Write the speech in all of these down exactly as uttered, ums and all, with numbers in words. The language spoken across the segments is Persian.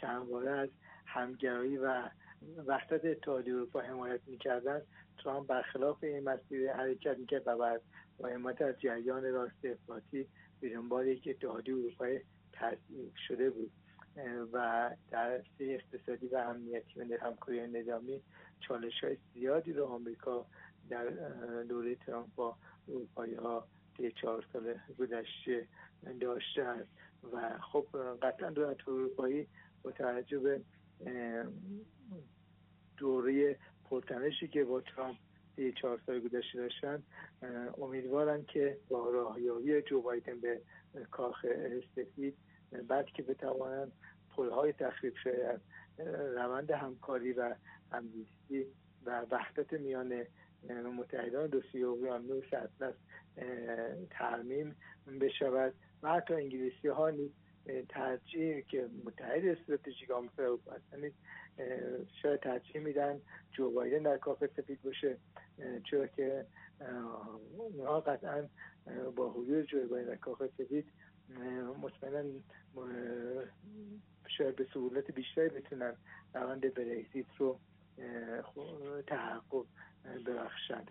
چندباره از همگرایی و وحدت اتحادیه اروپا حمایت می‌کردند، ترامپ برخلاف این مسیر حرکت می‌کرد و بعد با حمایت از جریان راست افراطی به دنبال یک اتحادیه اروپای تضعیف شده بود و در سه اقتصادی و امنیتی و همکاری نظامی چالش‌های زیادی رو آمریکا در دوره ترامپ با اروپایی‌ها طی چهار سال گذشته داشته است و خب قطعا دولت اروپایی با توجه به دوره پرتنشی که با ترامپ طی چهار سال گذشته داشتن امیدوارن که با راهیابی جو بایدن به کاخ سفید بعد که بتوانند پل‌های تخریب شده روند همکاری و همزیستی و وحدت میان متحدان دو سوی اقیانوس اطلس ترمیم بشود و حتی انگلیسی ها نیز ترجیح که متحد استراتژیک آمریکا و اروپا هستند شاید ترجیح میدن جو بایدن در کاخ سفید باشه، چرا که اونها قطعا با حضور جو بایدن در کاخ سفید مطمئنا شاید به سهولت بیشتری بتونن روند برگزیت رو تحقق ببخشند.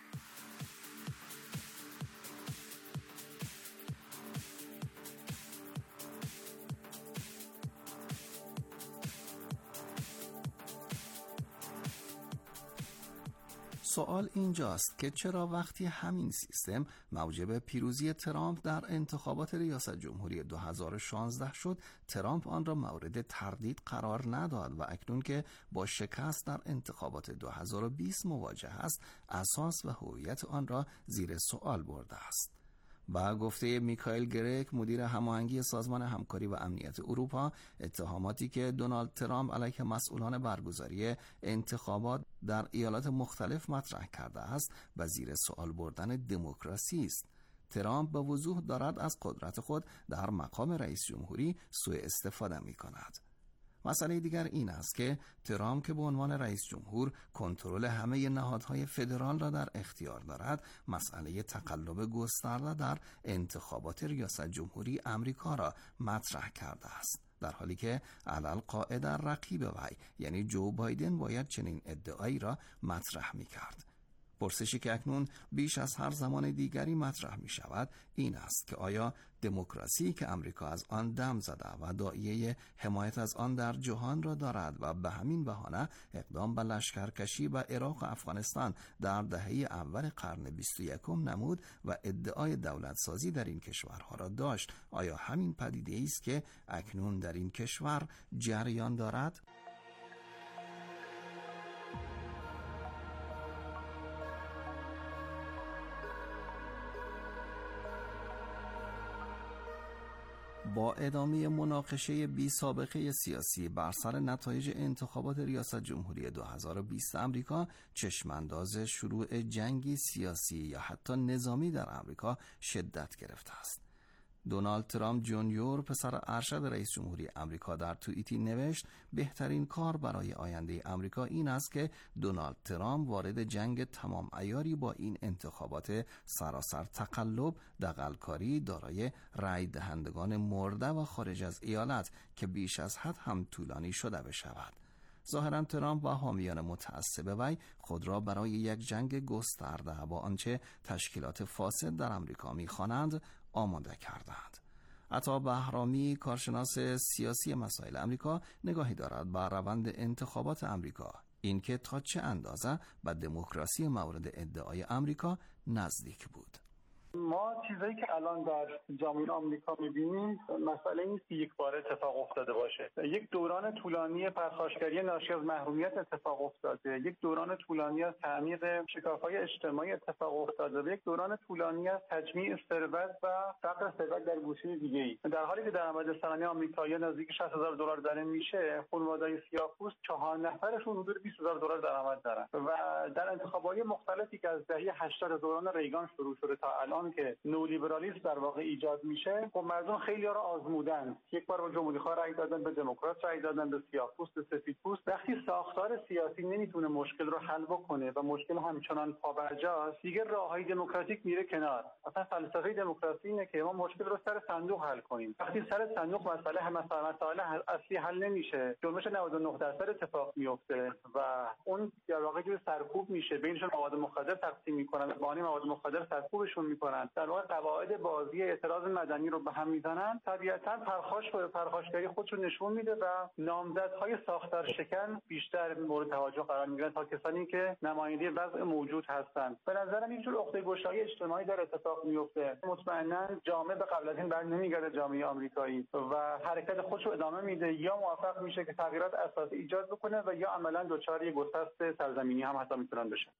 سوال اینجاست که چرا وقتی همین سیستم موجب پیروزی ترامپ در انتخابات ریاست جمهوری دو هزار و شانزده شد، ترامپ آن را مورد تردید قرار نداد و اکنون که با شکست در انتخابات دو هزار و بیست مواجه است، اساس و هویت آن را زیر سوال برده است. با گفته میکائیل گرک، مدیر هماهنگی سازمان همکاری و امنیت اروپا، اتهاماتی که دونالد ترامپ علیه مسئولان برگزاری انتخابات در ایالات مختلف مطرح کرده است و زیر سوال بردن دموکراسی است. ترامپ به وضوح دارد از قدرت خود در مقام رئیس جمهوری سوء استفاده می کند. مسئله دیگر این است که ترامپ که به عنوان رئیس جمهور کنترل همه نهادهای فدرال را در اختیار دارد، مسئله تقلب گسترده در انتخابات ریاست جمهوری امریکا را مطرح کرده است، در حالی که علالقاعده رقیب وی یعنی جو بایدن باید چنین ادعایی را مطرح می کرد. پرسشی که اکنون بیش از هر زمان دیگری مطرح می شود این است که آیا دموکراسی که امریکا از آن دم زده و داعیه حمایت از آن در جهان را دارد و به همین بهانه اقدام به لشکرکشی و عراق و افغانستان در دهه اول قرن بیست و یکم نمود و ادعای دولت سازی در این کشورها را داشت، آیا همین پدیده است که اکنون در این کشور جریان دارد؟ با ادامه مناقشه بی سابقه سیاسی بر سر نتایج انتخابات ریاست جمهوری دو هزار و بیست امریکا، چشمانداز شروع جنگی سیاسی یا حتی نظامی در امریکا شدت گرفته است. دونالد ترامپ جونیور، پسر ارشد رئیس جمهوری امریکا، در توییتی نوشت بهترین کار برای آینده امریکا این است که دونالد ترامپ وارد جنگ تمام عیاری با این انتخابات سراسر تقلب، دغل‌کاری دارای رای دهندگان مرده و خارج از ایالت که بیش از حد هم طولانی شده بشود. ظاهراً ترامپ و حامیان متعصب وی خود را برای یک جنگ گسترده با آنچه تشکیلات فاسد در امریکا می‌خوانند آماده کردند. عطا بهرامی، کارشناس سیاسی مسائل امریکا، نگاهی دارد بر روند انتخابات امریکا، اینکه تا چه اندازه به دموکراسی مورد ادعای امریکا نزدیک بود. ما چیزایی که الان در جامعه آمریکا می‌بینیم مسئله نیست که یک بار اتفاق افتاده باشه. یک دوران طولانی پرخاشگری ناشی از محرومیت اتفاق افتاده، یک دوران طولانی از تعمیق شکاف‌های اجتماعی اتفاق افتاده و یک دوران طولانی از تجمیع ثروت و فقر ثروت در گوشه دیگه‌ای. در حالی که درآمد سالانه آمریکایی نزدیک شصت هزار دلار درآمد میشه، خانواده‌های سیاه‌پوست چهار نفرشون حدود بیست هزار دلار درآمد دارن و در انتخابات مختلفی که از دهه هشتاد دوران ریگان شروع شده تا الان جهان که نولیبرالیسم در واقع ایجاد میشه، خب مردم خیلی ها رو آزمودن. یک بار به جمهوری‌خواه رأی دادن، به دموکرات رأی دادن، به سیاه‌پوست، به سفیدپوست. وقتی ساختار سیاسی نمیتونه مشکل رو حل بکنه و مشکل همچنان پابرجاست، دیگه راههای دموکراتیک میره کنار. اصلا فلسفه دموکراسی اینه که ما مشکل رو سر صندوق حل کنیم. وقتی سر صندوق مسئله هم مسائل اصلی حل نمیشه، جنبش نود و نه درصد اتفاق میفته و اون در واقع جو سرکوب میشه، بینشون مواد مخدر تقسیم میکنن، بانی مواد مخدر سرکوبشون میکنن، در واقع قواعد بازی اعتراض مدنی رو به هم میزنن. طبیعتاً پرخاش پرخاشگری خودش رو نشون میده و نامزدهای ساختار شکن بیشتر مورد توجه قرار میگیرن تا کسانی که نماینده وضع موجود هستند. به نظرم یک جور عقده گشایی اجتماعی در اتفاق میفته. مطمئنا جامعه به قبل از این بر نمیگرده، جامعه آمریکایی، و حرکت خودش رو ادامه میده، یا موفق میشه که تغییرات اساسی ایجاد بکنه و یا عملاً دچار یک گسست سرزمینی هم حتی میتونن بشن.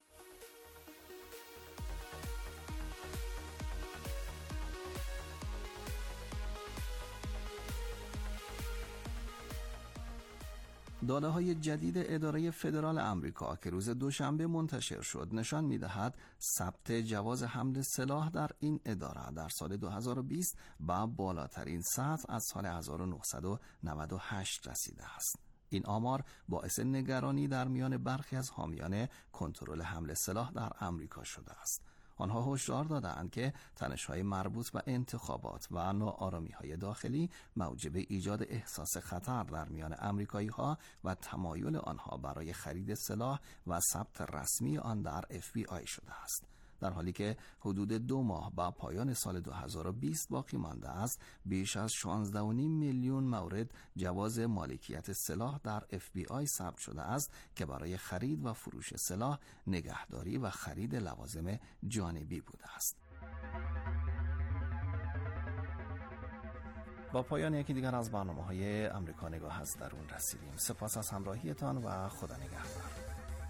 داده‌های جدید اداره فدرال آمریکا که روز دوشنبه منتشر شد نشان می‌دهد ثبت جواز حمل سلاح در این اداره در سال دو هزار و بیست به بالاترین سطح از سال هزار و نهصد و نود و هشت رسیده است. این آمار باعث نگرانی در میان برخی از حامیان کنترل حمل سلاح در آمریکا شده است. آنها هشدار دادند که تنش‌های مربوط به انتخابات و ناآرامی‌های داخلی موجب ایجاد احساس خطر در میان آمریکایی‌ها و تمایل آنها برای خرید سلاح و ثبت رسمی آن در اف بی آی شده است. در حالی که حدود دو ماه با پایان سال دو هزار و بیست باقی مانده است، بیش از شانزده و نیم میلیون مورد جواز مالکیت سلاح در اف بی آی ثبت شده است که برای خرید و فروش سلاح، نگهداری و خرید لوازم جانبی بوده است. با پایان یکی دیگر از برنامه‌های آمریکا نگاه از درون رسیدیم. سپاس از همراهیتان و خدا نگهدار.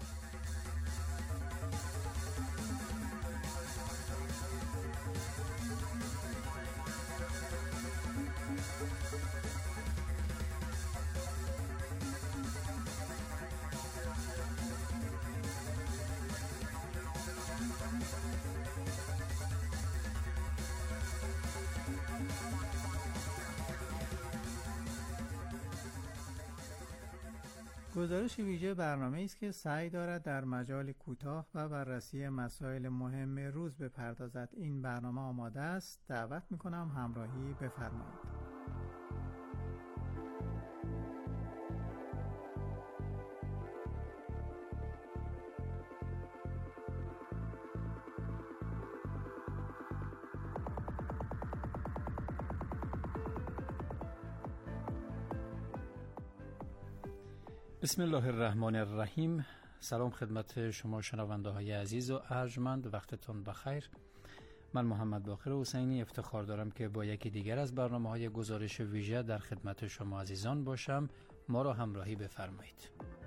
گزارش ویژه برنامه‌ای است که سعی دارد در مجال کوتاه و بررسی مسائل مهم روز بپردازد. این برنامه آماده است. دعوت می‌کنم همراهی بفرمایید. بسم الله الرحمن الرحیم. سلام خدمت شما شنونده های عزیز و ارجمند، وقتتون بخیر. من محمد باقر حسینی افتخار دارم که با یکی دیگر از برنامه های گزارش ویژه در خدمت شما عزیزان باشم. ما را همراهی بفرمایید.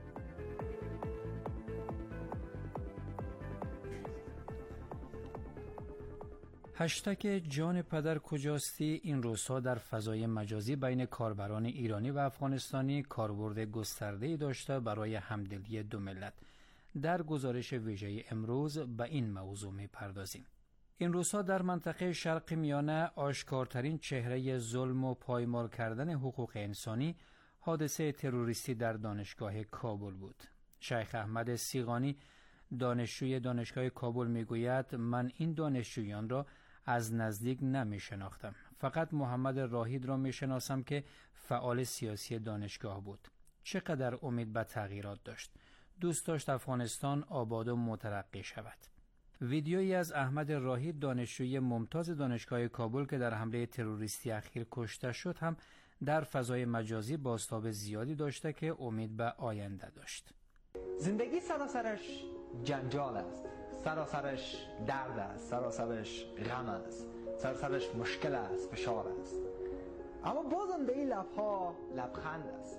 هشتگ جان پدر کجاستی این روزها در فضای مجازی بین کاربران ایرانی و افغانستانی کاربرد گسترده‌ای داشته برای همدلی دو ملت. در گزارش ویژه امروز به این موضوع می‌پردازیم. این روزها در منطقه شرق میانه آشکارترین چهره ظلم و پایمال کردن حقوق انسانی حادثه تروریستی در دانشگاه کابل بود. شیخ احمد سیغانی دانشجوی دانشگاه کابل میگوید من این دانشجویان را از نزدیک نمی شناختم. فقط محمد راهید را می شناسم که فعال سیاسی دانشگاه بود. چقدر امید به تغییرات داشت. دوست داشت افغانستان آباد و مترقی شود. ویدیویی از احمد راهید دانشجوی ممتاز دانشگاه کابل که در حمله تروریستی اخیر کشته شد هم در فضای مجازی بازتاب زیادی داشته که امید به آینده داشت. زندگی سراسرش جنجال است، سراسرش درد است، سراسرش غم است، سراسرش مشکل است، فشار است، اما بازم به این لبها لبخند است.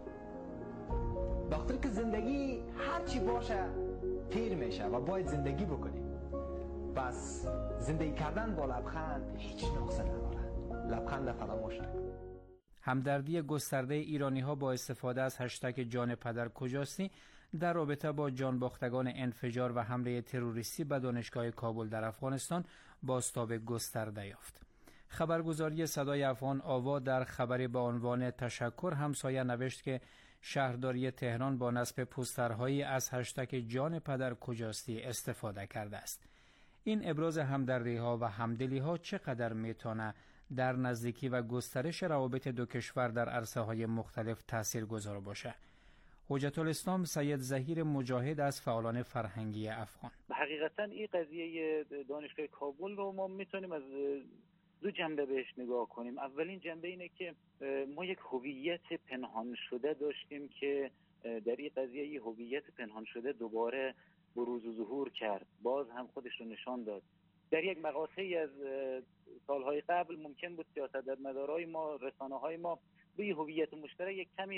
بخاطر که زندگی هرچی باشه تیر میشه و باید زندگی بکنیم. پس زندگی کردن با لبخند هیچ نقصه نداره. لبخند فراموش نکن. همدردی گسترده ایرانی ها با استفاده از هشتگ جان پدر کجاستی در رابطه با جانباختگان انفجار و حمله تروریستی به دانشگاه کابل در افغانستان بازتاب گسترده یافت. خبرگزاری صدای افغان آوا در خبری با عنوان تشکر همسایه نوشت که شهرداری تهران با نصب پوسترهایی از هشتگ جان پدر کجاستی استفاده کرده است. این ابراز همدردی ها و همدلی ها چقدر میتونه در نزدیکی و گسترش روابط دو کشور در عرصه های مختلف تاثیرگذار باشه؟ حجت الاسلام سید ظهیر مجاهد از فعالان فرهنگی افغان: حقیقتا این قضیه دانشگاه کابل رو ما میتونیم از دو جنبه بهش نگاه کنیم. اولین جنبه اینه که ما یک هویت پنهان شده داشتیم که در این قضیه یه هویت پنهان شده دوباره بروز و ظهور کرد، باز هم خودش رو نشان داد. در یک مقاطعی از سالهای قبل ممکن بود سیاستمدارای ما، رسانه‌های ما به این هویت مشترک یک کمی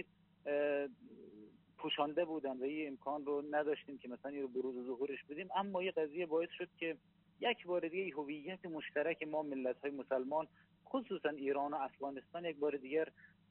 پوشانده بودن و این امکان رو نداشتیم که مثلا این رو بروز و ظهورش بدیم، اما این قضیه باعث شد که یک بار دیگه هویت مشترک ما ملت‌های مسلمان، خصوصا ایران و افغانستان، یک بار دیگر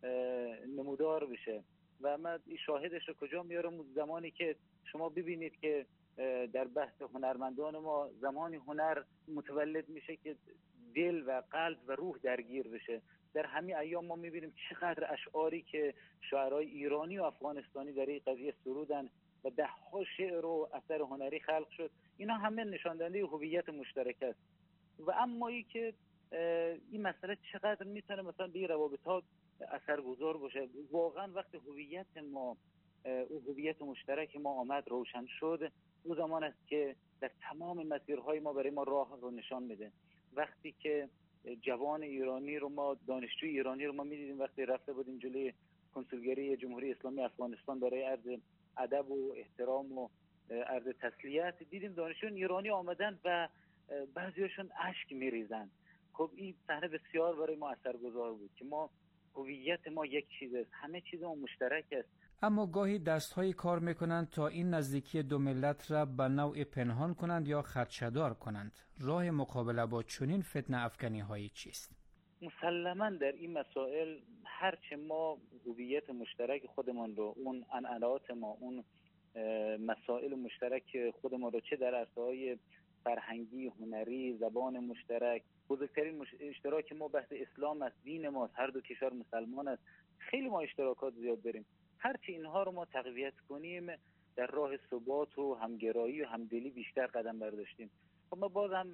نمودار بشه. و من شاهدش رو کجا میارم؟ زمانی که شما ببینید که در بحث هنرمندان ما زمانی هنر متولد میشه که دل و قلب و روح درگیر بشه. در همین ایام ما میبینیم چقدر اشعاری که شاعرای ایرانی و افغانستانی در این قضیه سرودن و ده ها شعر و اثر هنری خلق شد. اینا همه نشان دهنده هویت مشترک است. و اما ای که این مسئله چقدر میتونه مثلا به روابط‌ها اثرگذار باشه، واقعا وقتی هویت ما، او هویت مشترک ما آمد روشن شد، او زمان است که در تمام مسیرهای ما برای ما راه رو نشان میده. وقتی که جوان ایرانی رو ما، دانشجوی ایرانی رو ما میدیدیم وقتی رفته بودیم جلوی کنسولگری جمهوری اسلامی افغانستان برای عرض ادب و احترام و عرض تسلیت، دیدیم دانشجویان ایرانی آمدن و بعضیاشون اشک میریزن. خب این صحنه بسیار برای ما اثرگذار بود که ما هویت ما یک چیز است، همه چیز ما مشترک است. اما گاهی دست‌های کار میکنند تا این نزدیکی دو ملت را به نوع پنهان کنند یا خدشه‌دار کنند. راه مقابله با چنین فتنه افکنی‌هایی چیست؟ مسلماً در این مسائل هرچه ما هویت مشترک خودمان رو، اون عنعنات ما، اون مسائل مشترک خودمان رو، چه در عرصه‌های فرهنگی، هنری، زبان مشترک، بزرگترین مش... اشتراک ما بحث اسلام است، دین ماست، هر دو کشور مسلمان است، خیلی ما اشتراکات زیاد داریم. هرچی اینها رو ما تقویت کنیم در راه ثبات و همگرایی و همدلی بیشتر قدم برداشتیم. خب ما بازم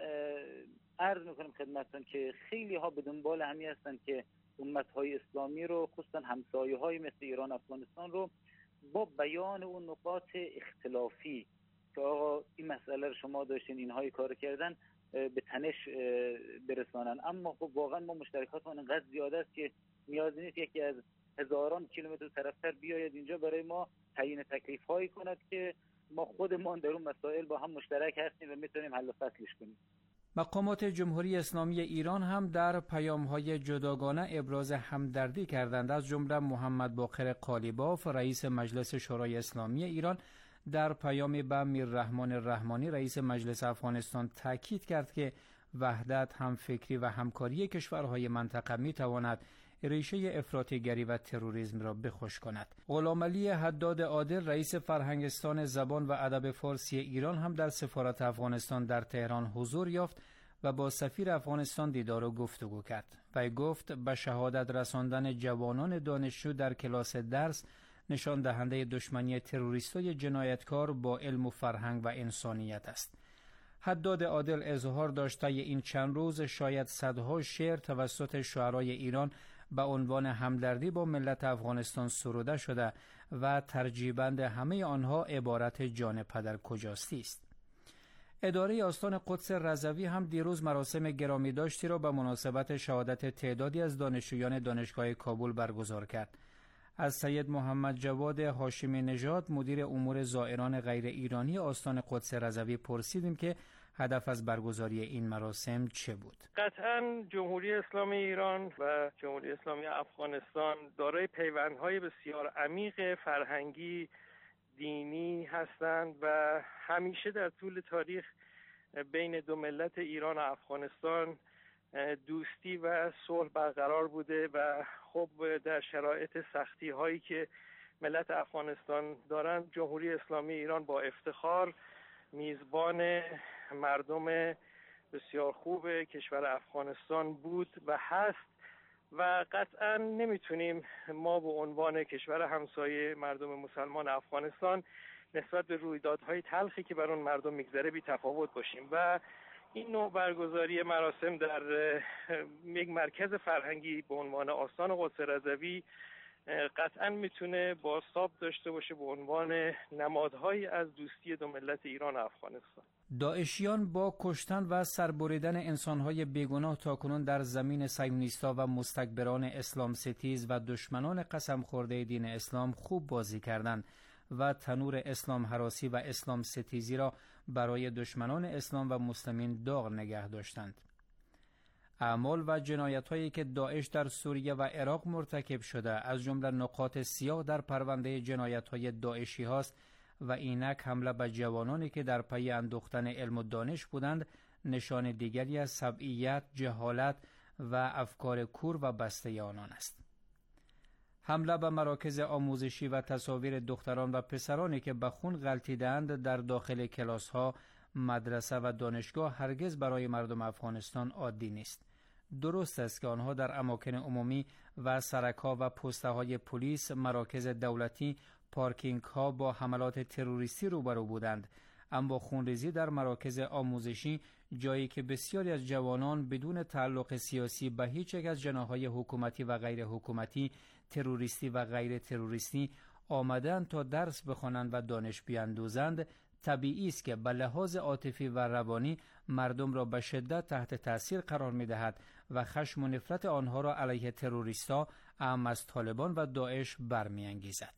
عرض میکنیم خدمتتون که خیلی ها به دنبال همی هستن که امت‌های اسلامی رو، خصوصا همسایه‌های مثل ایران، افغانستان رو با بیان اون نقاط اختلافی که آقا این مسئله رو شما داشتین، اینهای کار کردن، به تنش برسانن. اما خب واقعا ما مشترکاتمون انقدر زیاده است که نیاز نیست یکی از هزاران کیلومتر طرفتر بیاید اینجا برای ما تعیین تکلیف هایی کند که ما خودمان در اون مسائل با هم مشترک هستیم و میتونیم حل و فصلش کنیم. مقامات جمهوری اسلامی ایران هم در پیام‌های جداگانه ابراز همدردی کردند. از جمله محمد باقر قالیباف رئیس مجلس شورای اسلامی ایران در پیامی به میررحمان رحمانی رئیس مجلس افغانستان تاکید کرد که وحدت، همفکری و همکاری کشورهای منطقه میتواند ریشه افراطیگری و تروریسم را بخوش کند. غلامعلی حداد عادل رئیس فرهنگستان زبان و ادب فارسی ایران هم در سفارت افغانستان در تهران حضور یافت و با سفیر افغانستان دیدار و گفتگو کرد. و گفت به شهادت رساندن جوانان دانشجو در کلاس درس نشان دهنده دشمنی تروریستای جنایتکار با علم و فرهنگ و انسانیت است. حداد عادل اظهار داشته این چند روز شاید صدها شعر توسط شاعرای ایران به عنوان همدردی با ملت افغانستان سروده شده و ترجیبند همه آنها عبارت جان پدر کجاستی است. اداره آستان قدس رضوی هم دیروز مراسم گرامی داشتی را به مناسبت شهادت تعدادی از دانشجویان دانشگاه کابل برگزار کرد. از سید محمد جواد هاشمی نژاد مدیر امور زائران غیر ایرانی آستان قدس رضوی پرسیدیم که هدف از برگزاری این مراسم چه بود؟ قطعاً جمهوری اسلامی ایران و جمهوری اسلامی افغانستان دارای پیوندهای بسیار عمیق فرهنگی، دینی هستند و همیشه در طول تاریخ بین دو ملت ایران و افغانستان دوستی و صلح برقرار بوده و خب در شرایط سختی هایی که ملت افغانستان دارند، جمهوری اسلامی ایران با افتخار میزبان مردم بسیار خوب کشور افغانستان بود و هست و قطعا نمیتونیم ما به عنوان کشور همسایه مردم مسلمان افغانستان نسبت به رویدادهای تلخی که بر اون مردم میگذره بی تفاوت باشیم و این نوع برگزاری مراسم در یک مرکز فرهنگی به عنوان آستان قدس رضوی قطعا میتونه بازتاب داشته باشه به عنوان نمادهایی از دوستی دو ملت ایران و افغانستان. داعشیان با کشتن و سربریدن انسانهای بیگناه تاکنون در زمین صهیونیست‌ها و مستکبران اسلام ستیز و دشمنان قسم خورده دین اسلام خوب بازی کردند و تنور اسلام هراسی و اسلام ستیزی را برای دشمنان اسلام و مسلمین داغ نگه داشتند. اعمال و جنایت‌هایی که داعش در سوریه و عراق مرتکب شده از جمله نقاط سیاه در پرونده جنایت‌های داعشی هاست و اینک حمله به جوانانی که در پی اندوختن علم و دانش بودند نشان دیگری از سبعیت، جهالت و افکار کور و بسته آنان است. حمله به مراکز آموزشی و تصاویر دختران و پسرانی که به خون غلطیدند در داخل کلاس‌ها، مدرسه و دانشگاه هرگز برای مردم افغانستان عادی نیست. درست است که آنها در اماکن عمومی و سرک‌ها و پست‌های پلیس، مراکز دولتی، پارکینگ‌ها با حملات تروریستی روبرو بودند، اما خونریزی در مراکز آموزشی، جایی که بسیاری از جوانان بدون تعلق سیاسی به هیچ یک از جناح‌های حکومتی و غیر حکومتی، تروریستی و غیر تروریستی آمدند تا درس بخوانند و دانش بیندوزند، طبیعی است که به لحاظ عاطفی و روانی مردم را به شدت تحت تاثیر قرار می‌دهد و خشم و نفرت آنها را علیه تروریست‌ها، اعم از طالبان و داعش برمی‌انگیزد.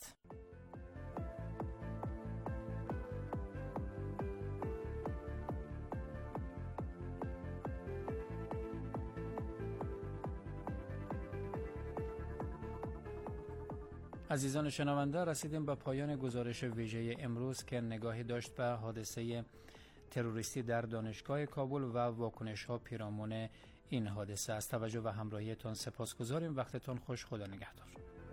عزیزان شنونده، رسیدیم به پایان گزارش ویژه امروز که نگاهی داشت به حادثه تروریستی در دانشگاه کابل و واکنش‌ها پیرامون این حادثه. از توجه و همراهیتان سپاسگزاریم. وقتتان خوش. خدا نگهدار.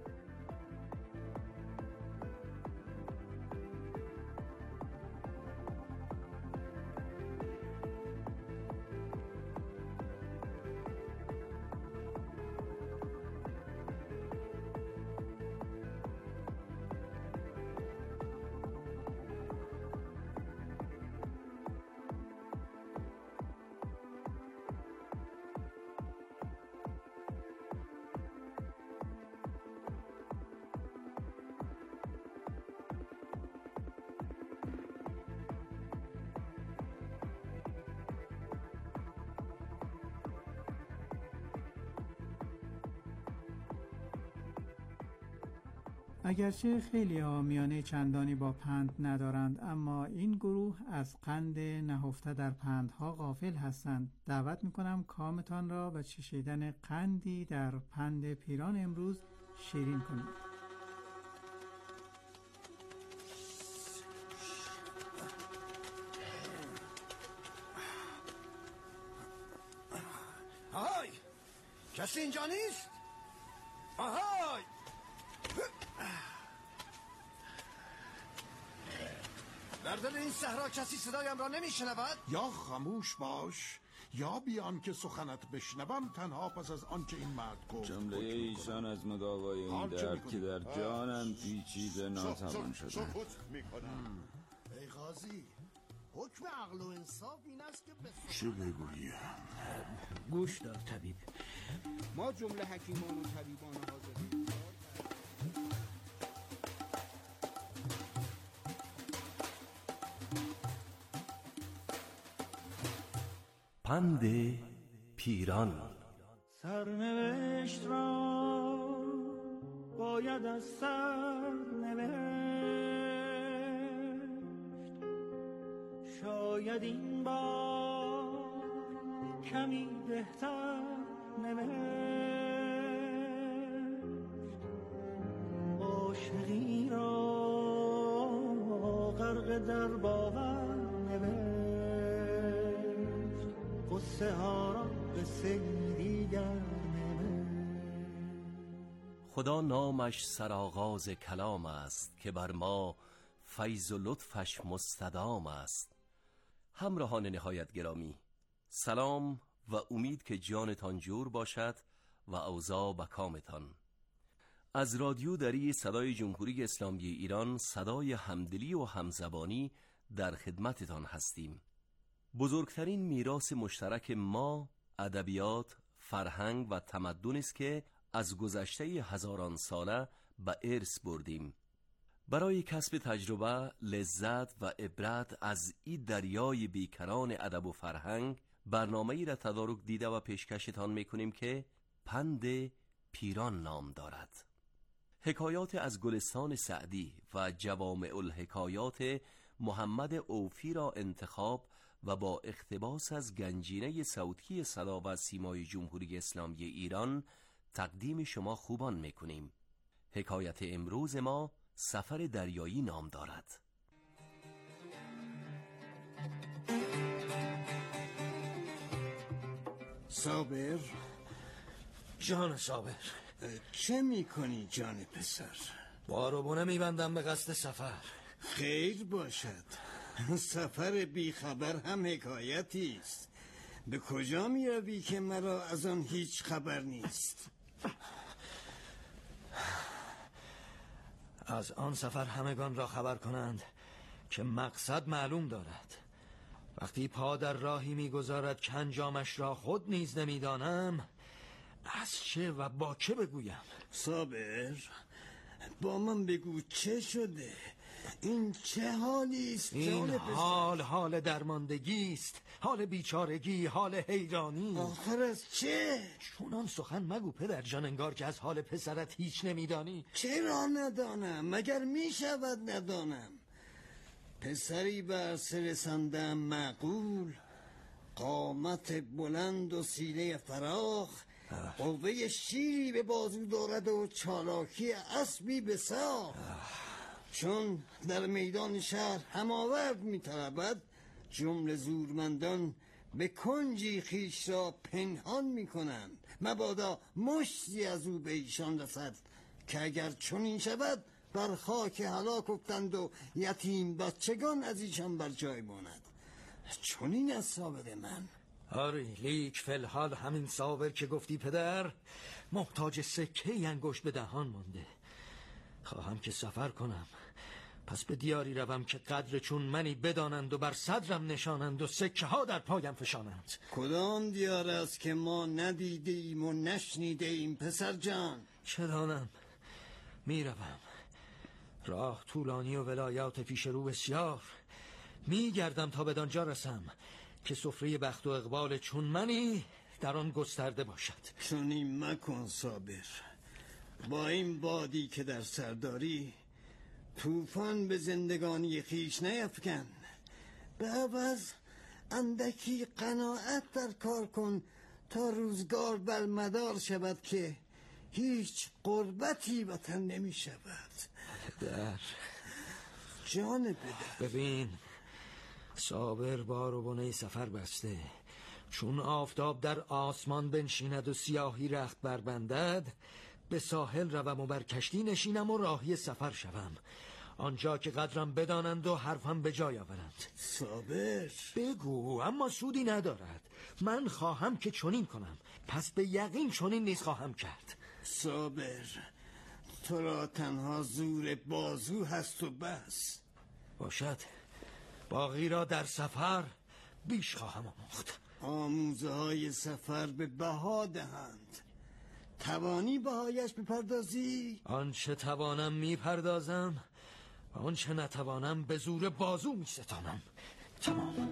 اگرچه خیلی ها میانه چندانی با پند ندارند، اما این گروه از قند نهفته در پندها غافل هستند. دعوت میکنم کامتان را به چشیدن قندی در پند پیران امروز شیرین کنید. آهای! کسی اینجا نیست؟ آهای! در دل این صحرا کسی صدایم را نمیشنود؟ یا خاموش باش یا بیان که سخنت بشنوم تنها پس از آنچه این مرد گفت. جمله ایشان از مداوای این درد که در جانم پیچیده ناتوان شده. ای قاضی، حکم عقل و انصاف این است که چه بگویم؟ گوش دار طبیب، ما جمله حکیمان و طبیبان حاضرین پند پیران. سرنوشت را باید از سر نوشت، شاید این بار کمی بهتر نوشت. عاشقی را غرق در باور نوشت، قصه ها را قصه دیگر. خدا نامش سرآغاز کلام است که بر ما فیض و لطفش مستدام است. همراهان نهایت گرامی، سلام و امید که جانتان جور باشد و اوضاع و کامتان. از رادیو دری صدای جمهوری اسلامی ایران، صدای همدلی و همزبانی، در خدمتتان هستیم. بزرگترین میراث مشترک ما ادبیات، فرهنگ و تمدن است که از گذشته هزاران ساله به ارث بردیم. برای کسب تجربه، لذت و عبرت از این دریای بیکران ادب و فرهنگ، برنامه‌ای را تدارک دیده و پیشکشتان می‌کنیم که پند پیران نام دارد. حکایات از گلستان سعدی و جوامع الحکایات محمد اوفی را انتخاب و با اقتباس از گنجینه صوتی صدا و سیمای جمهوری اسلامی ایران تقدیم شما خوبان می‌کنیم. حکایت امروز ما سفر دریایی نام دارد. صابر، جان صابر، چه میکنی جان پسر؟ باروبونه میبندم به قصد سفر. خیر باشد. سفر بیخبر هم حکایتی است. به کجا میروی که مرا از آن هیچ خبر نیست؟ از آن سفر همگان را خبر کنند که مقصد معلوم دارد. وقتی پا در راهی میگذارد که انجامش را خود نیز نمیدانم، از چه و با چه بگویم؟ صابر، با من بگو چه شده؟ این چه حالی است؟ این حال حال درماندگی است، حال بیچارگی، حال حیرانی. آخر از چه؟ چونان سخن مگو پدر جان، انگار که از حال پسرت هیچ نمیدانی. چرا ندانم؟ مگر می شود ندانم؟ پسری بر سر رساندم معقول، قامت بلند و سینه فراخ، قوه شیری به بازو دارد و چالاکی اسبی به ساق. چون در میدان شهر هماورد می‌طلبد، جمله زورمندان به کنجی خیش را پنهان می‌کنند، مبادا مشتی از او به ایشان رسد که اگر چنین شود بر خاک هلاک افتند و یتیم بچگان از ایشان بر جای ماند. چنین از صابر من. آری، لیک فلحال همین صابر که گفتی پدر محتاج سکه انگشت به دهان مانده. خواهم که سفر کنم، پس به دیاری روم که قدر چون منی بدانند و بر صدرم نشانند و سکه ها در پایم فشانند. کدام دیار است که ما ندیدیم و نشنیدیم پسر جان؟ چه دانم، میروم. راه طولانی و ولایات پیش رو بسیار، میگردم تا بدانجا رسم که سفره بخت و اقبال چون منی در آن گسترده باشد. چنین مکن صابر. با این بادی که در سرداری، طوفان به زندگانی خیش نیفکن. به عوض اندکی قناعت در کار کن تا روزگار برمدار شود که هیچ قربتی وطن نمی شود. پدر جان پدر، ببین صابر بار و بنه سفر بسته. چون آفتاب در آسمان بنشیند و سیاهی رخت بربندد، به ساحل روم و بر کشتی نشینم و راهی سفر شوم، آنجا که قدرم بدانند و حرفم به جای آورند. صابر بگو، اما سودی ندارد. من خواهم که چنین کنم، پس به یقین چنین نیز خواهم کرد. صابر، تو را تنها زور بازو هست و بس. باشد، باقی را در سفر بیش خواهم آموخت. آموزه های سفر به بها دهند. توانی بهایش بپردازی؟ آنچه توانم میپردازم، آنچه نتوانم به زور بازو میستانم. تمام.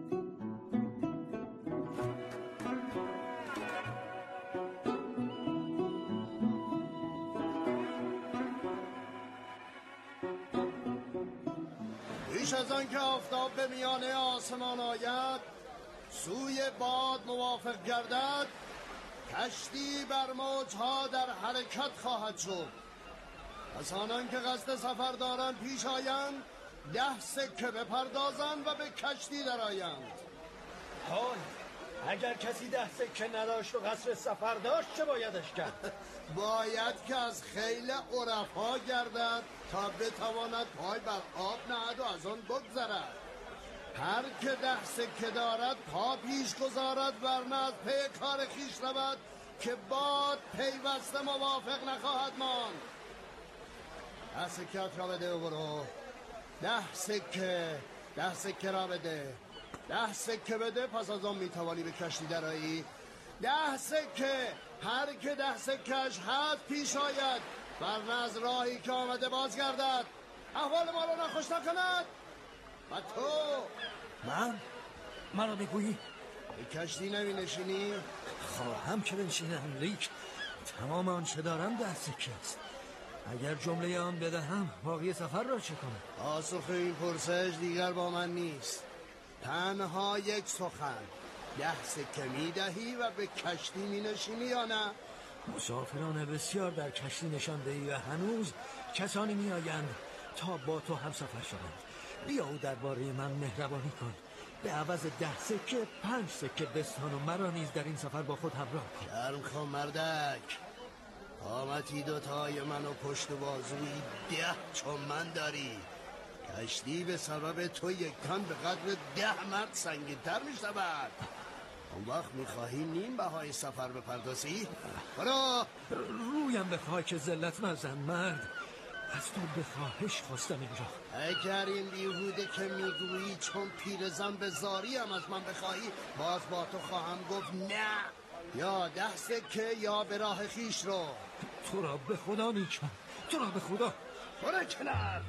پیش از آن که آفتاب به میان آسمان آید، سوی باد موافق گردد، کشتی بر موجها در حرکت خواهد شد. پس آنان که قصد سفر دارند پیش آیند، ده سکه بپردازند و به کشتی درآیند. های، اگر کسی ده سکه نداشت و قصد سفر داشت چه بایدش کرد؟ باید که از خیل عرفا گردد تا بتواند پای بر آب نهد و از آن بگذرد. هر که ده سکه دارد پا پیش گذارد، ورنه از پی کار خیش رود که باد پیوسته موافق نخواهد ماند. ده سکهات را بده و برو. ده سکه ده سکه را بده. ده سکه بده، پس از آن میتوانی به کشتی درایی. ده سکه، هر که ده سکهش هست پیش آید، ورنه از راهی که آمده بازگردد، احوال ما را نخوش نکند. و تو من؟ منو میگویی؟ به کشتی نمی نشینی؟ خواهم که بنشینم، لیک تمام آنچه دارم ده سکه است. اگر جمله آن بدهم باقی سفر را چه کنم؟ پاسخ این پرسش دیگر با من نیست. تنها یک سخن، ده سکه میدهی و به کشتی می نشینی یا نه؟ مسافران بسیار در کشتی نشان دهی و هنوز کسانی می آیند تا با تو هم سفر شدند. بیا و درباره من مهربانی کن. به عوض ده سکه پنج سکه بستان و مرا نیز در این سفر با خود همراه کن. شرم کن مردک. قامتی دوتای من و پشت و بازوی ده چون من داری. کشتی به سبب تو یک تن به قدر ده مرد سنگین‌تر می شود. اون وقت میخواهی نیم بهای سفر بپردازی؟ برو. رویم به خاک ذلت مزن مرد. از تو به خواهش خواستم اینجا. اگر این بیهوده که میگویی چون پیرزن به زاری هم از من بخواهی، باز با تو خواهم گفت نه. یا ده سکه یا به راه خیش رو. تو را به خدا میکنم، تو را به خدا. برو کنار.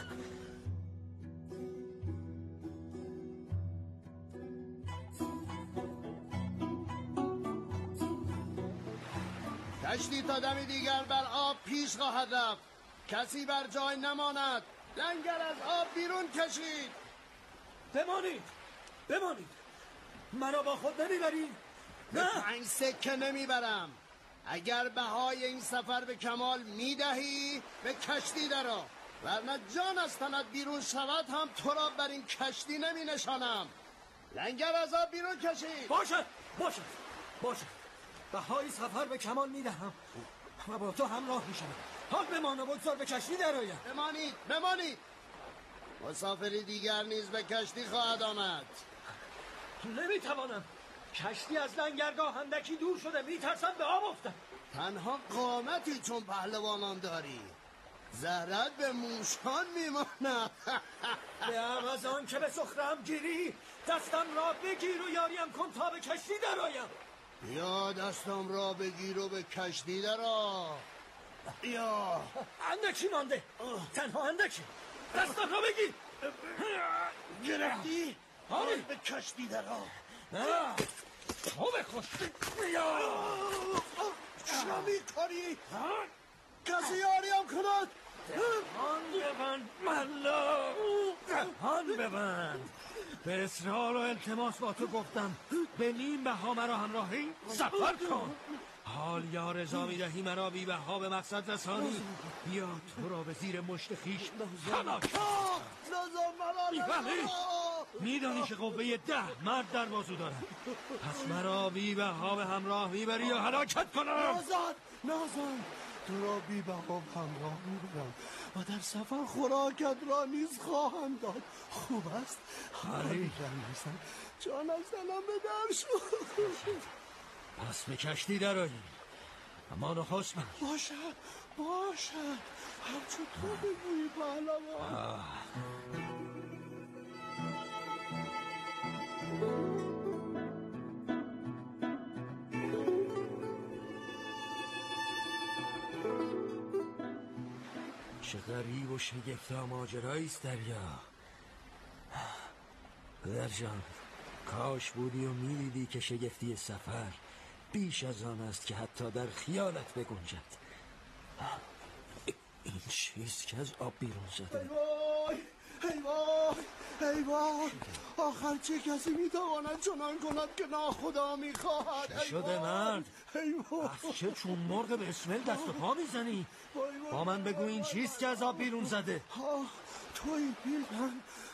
کشتی تا دمی دیگر بر آب پیش خواهد رفت. کسی بر جای نماند. لنگر از آب بیرون کشید. بمانید بمانید. مرا با خود نمیبرید؟ نه، پنج سکه نمیبرم. اگر بهای این سفر به کمال میدهی به کشتی درآ، ورنه جان از تنت بیرون شود هم تو را بر این کشتی نمی نشانم. لنگر از آب بیرون کشید. باشد باشد باشد. بهای سفر به کمال میدهم و با تو همراه میشم. حال بمان و بگذار به کشتی درآیم. بمانید بمانید. مسافری دیگر نیز به کشتی خواهد آمد. نمیتوانم. کشتی از لنگرگاه اندکی دور شده. میترسم به آب افتم. تنها قامتی چون پهلوانان داری. زهرت به موشان میماند. به عوض آن که به سخرم گیری، دستم را بگیر و یاریم کن تا به کشتی درآیم. یا دستم را بگیر و به کشتی درآ. یا اندکی مانده، تنها اندکی. دستم را بگیر. گرفتی؟ آره. به کشتی درآ. نه تو بکش. یا چرا میکنی؟ کسی یاریم کند. دهان ببند ملا، دهان ببند. به اصرار و التماس با تو گفتم به نیم بها مرا همراهی سفر کن. حال یا رضا میدهی مرا بی بها به مقصد رسانی، یا تو را به زیر مشت خیش خلاص. بله میدانی که قوه ده مرد در بازو دارم، پس مرا بی بها به همراه میبری یا هلاکت کنم. نازان نازان تو را بی بها همراه میبرم و در سفر خوراکت را نیز خواهم داد. خوب است؟ آری جان از دلم به در شد. پس به کشتی درآییم، اما نخست من. باشد باشد همچون تو بگویی پهلوان. چه غریب و شگفتا ماجرایی است دریا. پدر جان، کاش بودی و میدیدی که شگفتی سفر بیش از آن است که حتی در خیالت بگنجد. این چیست که از آب بیرون زده؟ ای وای ای وای ای وای، آخر چه کسی میتواند چنان کند که ناخدا میخواهد؟ شده مرد؟ چه چون مرغ به اسمل دست و پا میزنی؟ با من بگو این چیست که از آب بیرون زده؟ توی پیلتن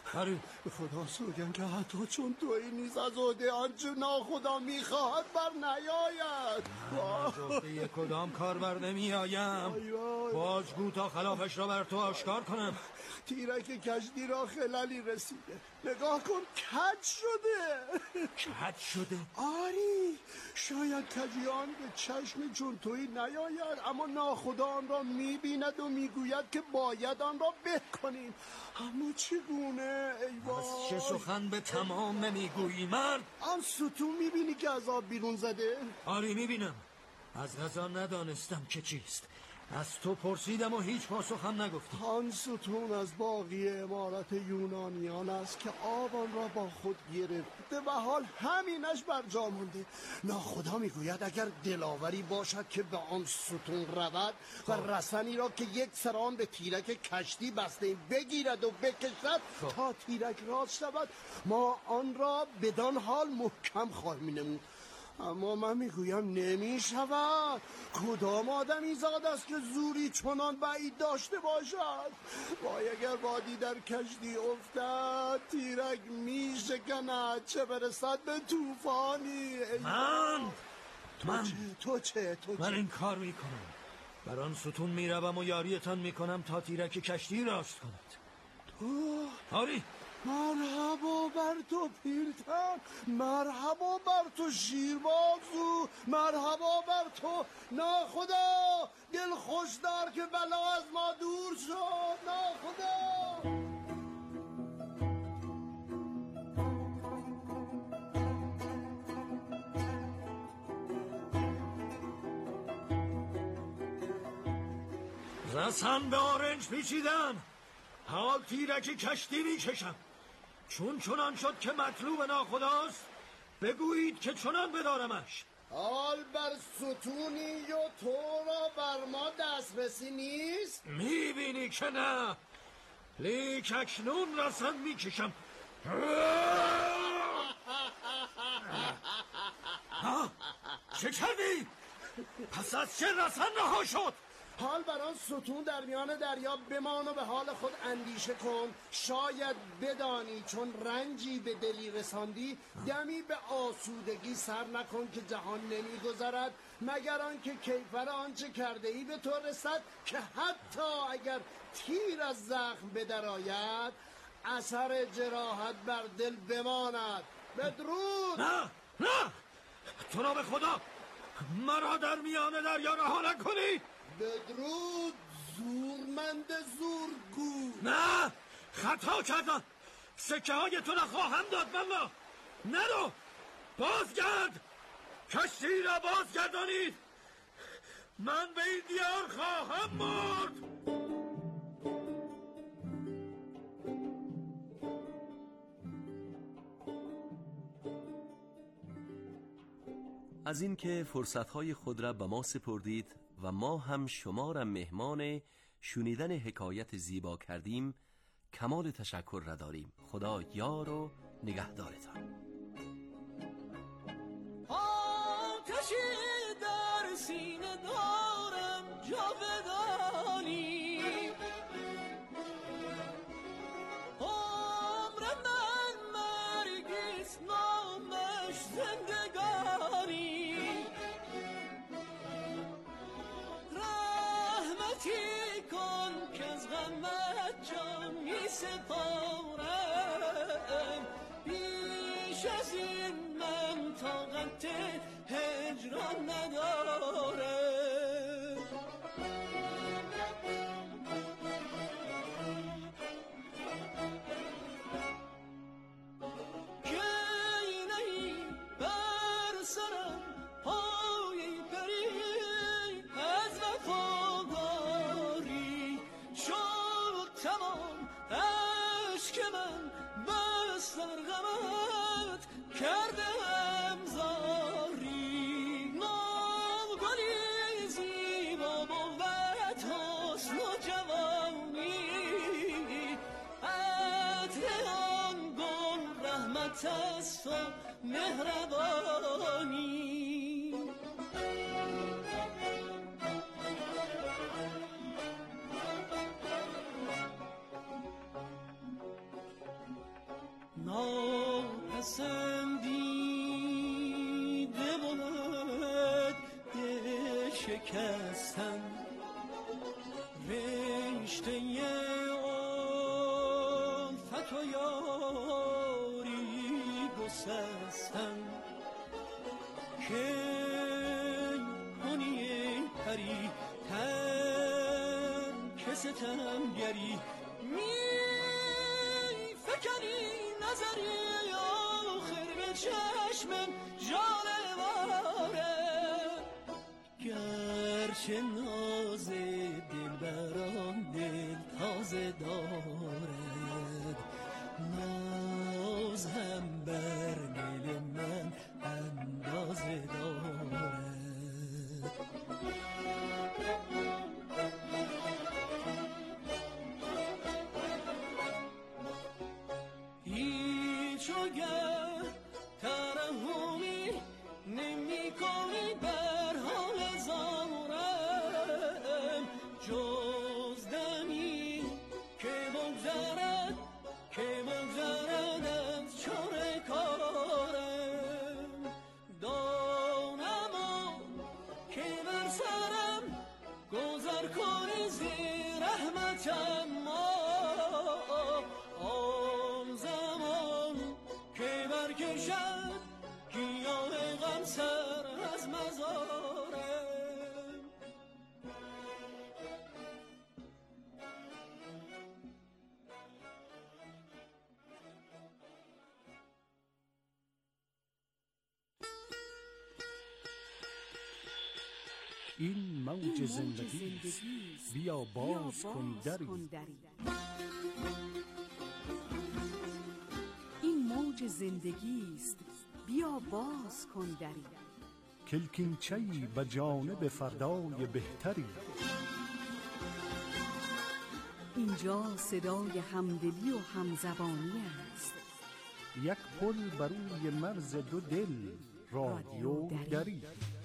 آری خدا سوگن که حتی چون تویی نیز از عهده آنچه ناخدا میخواهد بر نیاید. از عهده کدام کار بر نمیآیم. بازگو تا خلافش را بر تو آشکار کنم. تیرک کشتی را خلالی رسیده، نگاه کن کج شده. کج شده؟ آری شاید کجیان به چشم چون تویی نیاید، اما ناخدا آن را میبیند و میگوید که باید آن را به کنیم. اما چگونه ای وای؟ از چه سخن به تمام نمیگویی مرد؟ آن ستون میبینی که از آب بیرون زده؟ آری میبینم. از غذا ندانستم که چیست. از تو پرسیدم و هیچ پاسخم نگفتی. آن ستون از باقی عمارت یونانیان است که آب آن را با خود گرفته و حال همینش بر جا مانده. ناخدا میگوید اگر دلاوری باشد که به آن ستون رود و رسنی را که یک سران به تیرک کشتی بسته بگیرد و بکشد تا تیرک راست شود، ما آن را بدان حال محکم خواهیم نمود. اما من میگویم نمی شود. کدام آدمی زاد است که زوری چنان بعید داشته باشد؟ وای اگر بادی در کشتی افتد تیرک می شکند، چه برسد به طوفانی. من تو من چه؟ تو چه؟ تو من چه؟ این کار میکنم. بر آن ستون میروم و یاریتان میکنم تا تیرک کشتی راست کند. تو آری مرحبا بر تو پیلتن، مرحبا بر تو شیربازو، مرحبا بر تو ناخدا. دل خوش دار که بلا از ما دور شد ناخدا. رسن به آرنج پیچیدن. حال تیرک کشتی میکشم. چون چنان شد که مطلوب ناخداست بگویید که چنان بدارمش. حال بر ستونی و تو را بر ما دسترسی نیست؟ میبینی که نه. لیک اکنون رسن میکشم. ها؟ چه کردی؟ پس از چه رسن رها شد؟ حال بر آن ستون در میان دریا بمان و به حال خود اندیشه کن. شاید بدانی چون رنجی به دلی رساندی دمی به آسودگی سر نکن که جهان نمیگذرد مگر آنکه کیفر آنچه کرده ای به تو رسد، که حتی اگر تیر از زخم بدرآید اثر جراحت بر دل بماند. بدرود. نه نه تو را به خدا مرا در میان دریا رها نکنی. بدرود زورمند زورگو. نه خطا کردم. سکه های تو را خواهم داد. والله نرو. بازگرد. کشتی را بازگردانید. من به این دیار خواهم مرد. از اینکه فرصتهای خود را به ما سپردید و ما هم شما را مهمان شنیدن حکایت زیبا کردیم کمال تشکر را داریم. خدا یار و نگهدارتان. آتشی در سینه دارم جاودانی، عمر من مرگیست نامش زندگانی. رحمتی کن که از غمت جان می سپارم، بیش از این من طاقت هجران ندارم. است و مهربانی. کسم دیده بود دل شکستن رشته الفت و یاری گسستن که کنی پری تن که ستمگری می فکنی نظری آخر به چشمم جانواره گرچه ناز دل بران دل تازه دارد ناز هم بر دل من اندازه دارد هیچ وگر ترحمی نمی کنی بر حال زارم جز دمی که بگذرد که بگذرد از چاره کارم دانم که بر سرم گذر کنی زیر رحمتم آن زمان که برکشد گیاه غم سر از مزارم این موج زندگی است بیا باز کن دری این موج زندگی است بیا باز کن دری کلکینچه‌ای به جانب فردای بهتری اینجا صدای همدلی و همزبانی است یک پل بر روی مرز دو دل رادیو دری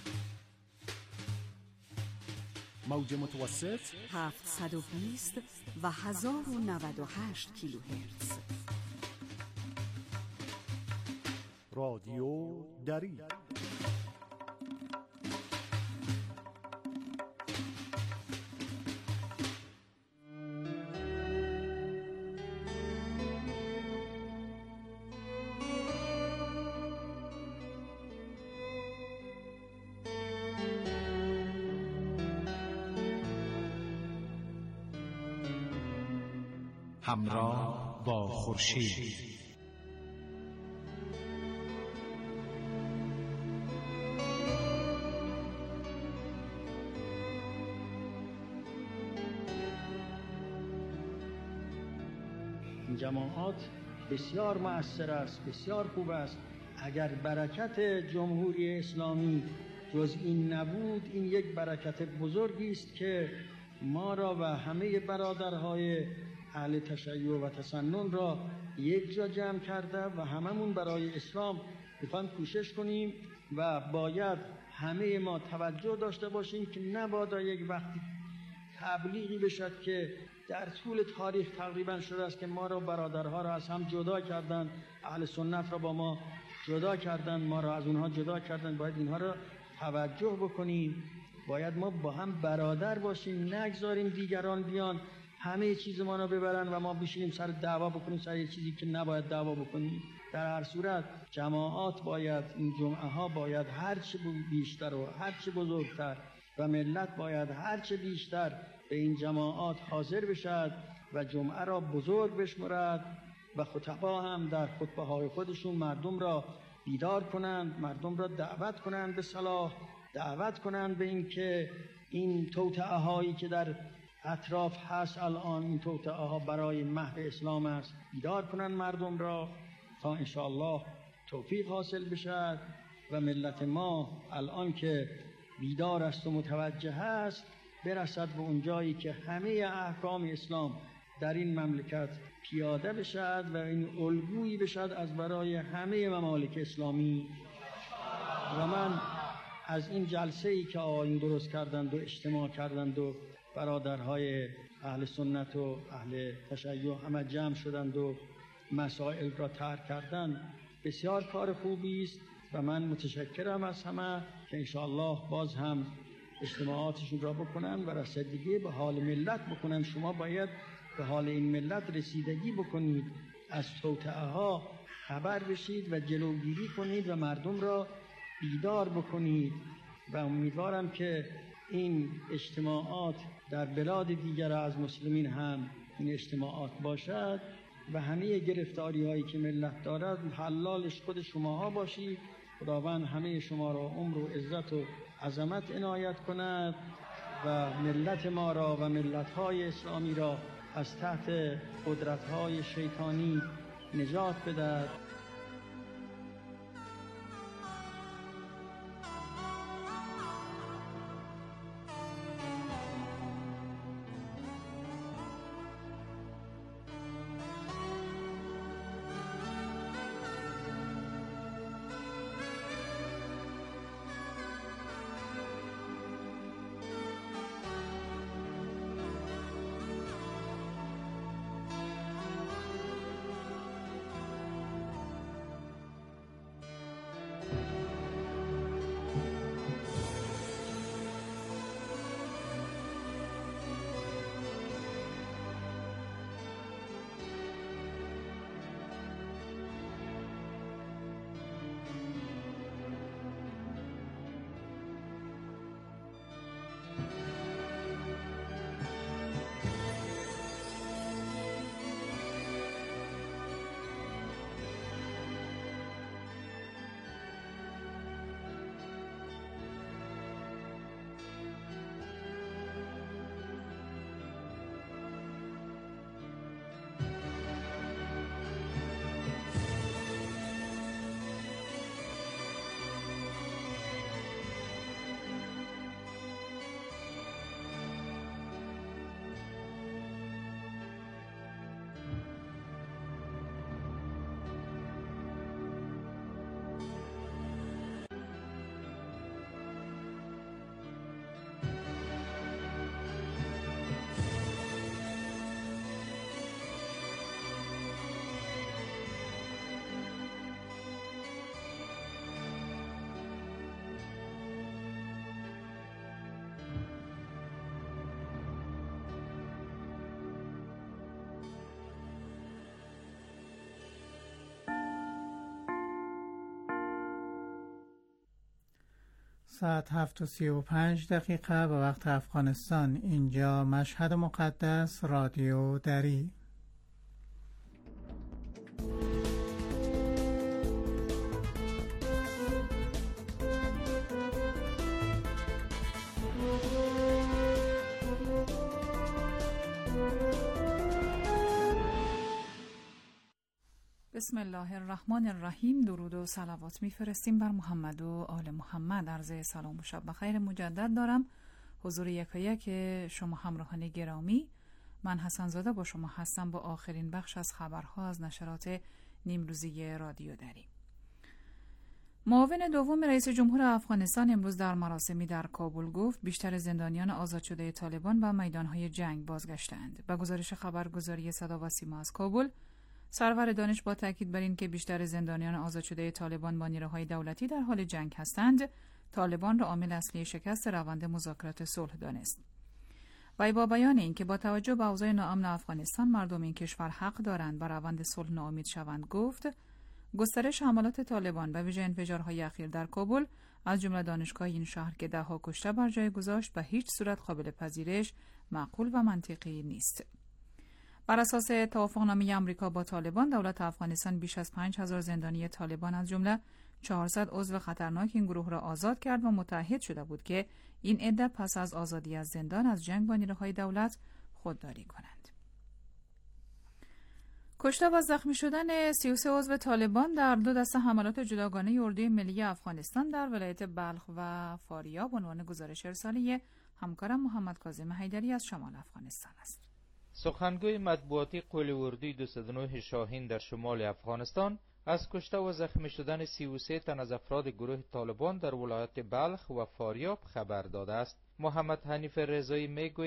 موج متوسط هفتصد و بیست و هزار و نود و هشت کیلوهرتز رادیو دری همراه با خورشید این جماعات بسیار مؤثر است، بسیار خوب است. اگر برکت جمهوری اسلامی جز این نبود، این یک برکت بزرگی است که ما را و همه برادرهای اهل تشیع و تسنن را یک جا جمع کرده و هممون برای اسلام میخوایم کوشش کنیم و باید همه ما توجه داشته باشیم که نبادا یک وقتی تبلیغی بشد که در طول تاریخ تقریبا شده است که ما را برادرها را از هم جدا کردن، اهل سنت را با ما جدا کردن، ما را از اونها جدا کردن. باید اینها را توجه بکنیم، باید ما با هم برادر باشیم، نگذاریم دیگران بیان همه چیز ما را ببرن و ما بشینیم سر دعوا بکنیم سر یه چیزی که نباید دعوا بکنیم. در هر صورت جماعات باید، این جمعه ها باید هرچه بیشتر و هرچه بزرگتر و ملت باید هرچه بیشتر به این جماعات حاضر بشد و جمعه را بزرگ بشمرد و خطبا هم در خطبه های خودشون مردم را بیدار کنند، مردم را دعوت کنند به صلاح، دعوت کنند به این که این توطئه هایی که در اطراف هست الان، این توطئه ها برای محو اسلام است، بیدار کنند مردم را تا انشاءالله توفیق حاصل بشد و ملت ما الان که بیدار است و متوجه است برسد به اون جایی که همه احکام اسلام در این مملکت پیاده بشد و این الگویی بشد از برای همه ممالک اسلامی. و من از این جلسه‌ای که آقایون درست کردند و اجتماع کردند و برادرهای اهل سنت و اهل تشیع همه جمع شدند و مسائل را طرح کردند، بسیار کار خوبی است و من متشکرم از همه که انشاءالله باز هم اجتماعاتشون را بکنن و رسیدگی به حال ملت بکنن. شما باید به حال این ملت رسیدگی بکنید، از توطئه ها خبر بشید و جلوگیری کنید و مردم را بیدار بکنید و امیدوارم که این اجتماعات در بلاد دیگر از مسلمین هم این اجتماعات باشد و همه گرفتاری هایی که ملت دارد حلالش خود شماها باشید. خداوند همه شما را عمر و عزت و عظمت عنایت کند و ملت ما را و ملت های اسلامی را از تحت قدرت های شیطانی نجات بدهد. ساعت هفت و سی و پنج دقیقه به وقت افغانستان. اینجا مشهد مقدس، رادیو دری. بسم الله الرحمن الرحیم. درود و صلوات میفرستیم بر محمد و آل محمد. عرض سلام و شب بخیر مجدد دارم حضور یکایک شما همراهان گرامی. من حسن زاده با شما هستم با آخرین بخش از خبرها از نشرات نیمروزی رادیو دری. معاون دوم رئیس جمهور افغانستان امروز در مراسمی در کابل گفت بیشتر زندانیان آزاد شده طالبان به میدانهای جنگ بازگشتند. به گزارش خبرگزاری صدا و سیما از کابل، سرور دانش با تاکید بر این که بیشتر زندانیان آزاد شده طالبان با نیروهای دولتی در حال جنگ هستند، طالبان را عامل اصلی شکست روند مذاکرات صلح دانست. وی با بیان این که با توجه به اوضاع ناامن افغانستان مردم این کشور حق دارند بر روند صلح ناامید شوند گفت گسترش حملات طالبان و ویژه انفجارهای اخیر در کابل از جمله دانشگاه این شهر که ده‌ها کشته بر جای گذاشت به هیچ صورت قابل پذیرش، معقول و منطقی نیست. بر اساس توافقنامه آمریکا با طالبان، دولت افغانستان بیش از پنج هزار زندانی طالبان از جمله چهارصد عضو خطرناک این گروه را آزاد کرد و متعهد شده بود که این عده پس از آزادی از زندان از جنگ با نیروهای دولت خودداری کنند. کشته و زخمی شدن سی و سه عضو طالبان در دو دسته حملات جداگانه اردوی ملی افغانستان در ولایت بلخ و فاریاب عنوان گزارش ارسالی همکارم محمد کاظم حیدری از شمال افغانستان است. سخنگوی مطبوعاتی قول اردوی دویست و نه شاهین در شمال افغانستان از کشته و زخمی شدن سی و سه تن از افراد گروه طالبان در ولایت بلخ و فاریاب خبر داده است. محمد حنیف رضایی میگوید